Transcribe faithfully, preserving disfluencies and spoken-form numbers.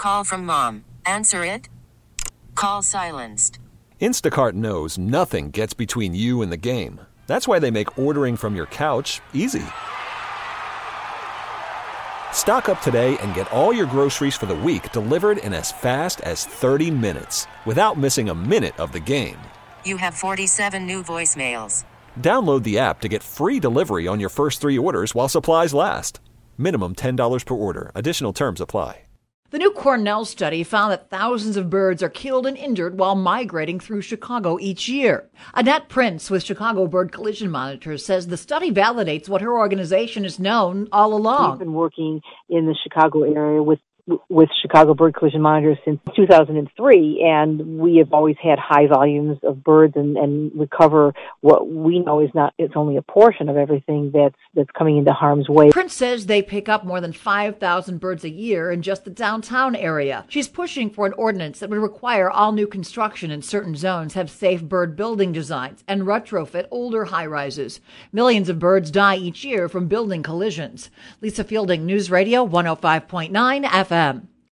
call from mom. Answer it. Call silenced. Instacart knows nothing gets between you and the game. That's why they make ordering from your couch easy. Stock up today and get all your groceries for the week delivered in as fast as thirty minutes without missing a minute of the game. You have forty-seven new voicemails. Download the app to get free delivery on your first three orders while supplies last. Minimum ten dollars per order. Additional terms apply. The new Cornell study found that thousands of birds are killed and injured while migrating through Chicago each year. Annette Prince with Chicago Bird Collision Monitors says the study validates what her organization has known all along. We've been working in the Chicago area with with Chicago Bird Collision Monitors since two thousand three, and we have always had high volumes of birds and, and recover what we know is not, it's only a portion of everything that's that's coming into harm's way. Prince says they pick up more than five thousand birds a year in just the downtown area. She's pushing for an ordinance that would require all new construction in certain zones have safe bird building designs and retrofit older high-rises. Millions of birds die each year from building collisions. Lisa Fielding, News Radio one oh five point nine F M.